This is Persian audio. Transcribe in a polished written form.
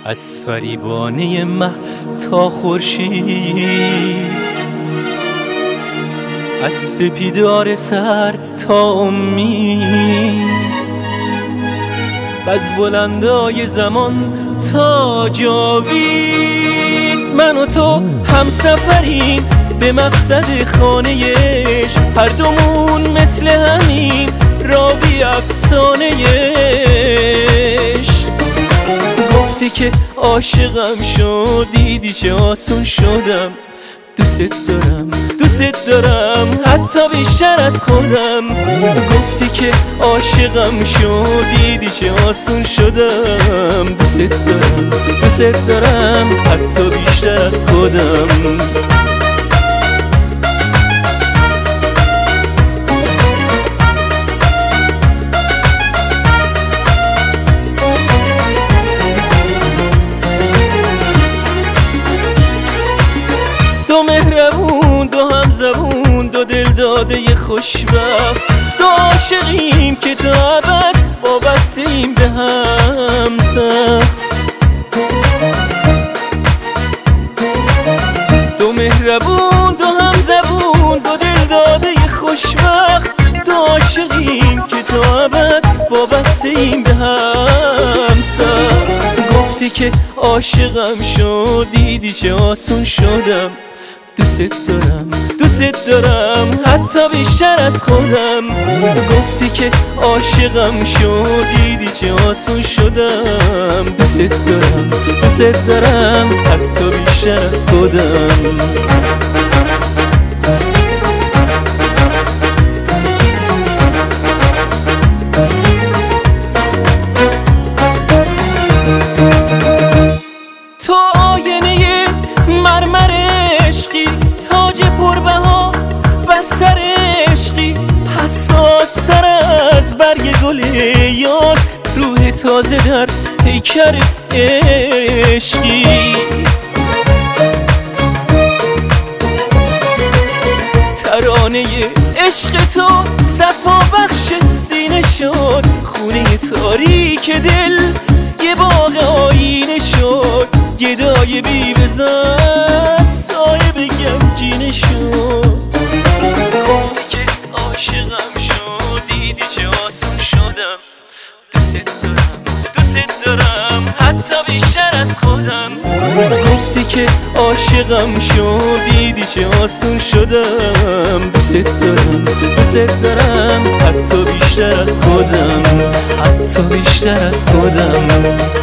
از فریبانه مه تا خورشید، از سپیدار سر تا امید، از بلندای زمان تا جاوید. من و تو هم سفریم به مقصد خانه عشق، هر دومون مثل همین راوی افسانه عشق. گفتی که عاشقم شد، دیدی چه آسون شدم. دوست دارم دوست دارم حتی بیشتر از خودم. گفتی که عاشقم شد، دیدی چه آسون شدم. دوست دارم دوست دارم حتی بیشتر از خودم. دو مهربون، دو همزبون، دو دل داده خوشبخت، دو عاشقیم که تا ابد وابسته‌ایم به هم سخت. دو مهربون، دو همزبون، دو دل داده خوشبخت، دو عاشقیم که تا ابد وابسته‌ایم به هم سخت. گفتی که عاشقم شد، دیدی چه آسون شدم. دوست دارم دوست دارم حتی بیشتر از خودم. گفتی که عاشقم شد، دیدی چه آسون شدم. دوست دارم دوست دارم حتی بیشتر از خودم. تو آینه مرمر عشقی، تاج پربها بر سر عشقی، حساس تر از برگ گل یاس، روح تازه در پیکر عشقی. ترانه عشق تو صفا بخش سینه شد، خونه تاریک دل یه باغ آینه شد. گدای بی بزد صاحب گمجینه شد. گفتی که عاشقم شد، دیدی چه آسون شدم. دوست دارم حتی بیشتر از خودم. گفتی که عاشقم شد، دیدی چه آسون شدم. دوست دارم حتی بیشتر از خودم، حتی بیشتر از خودم.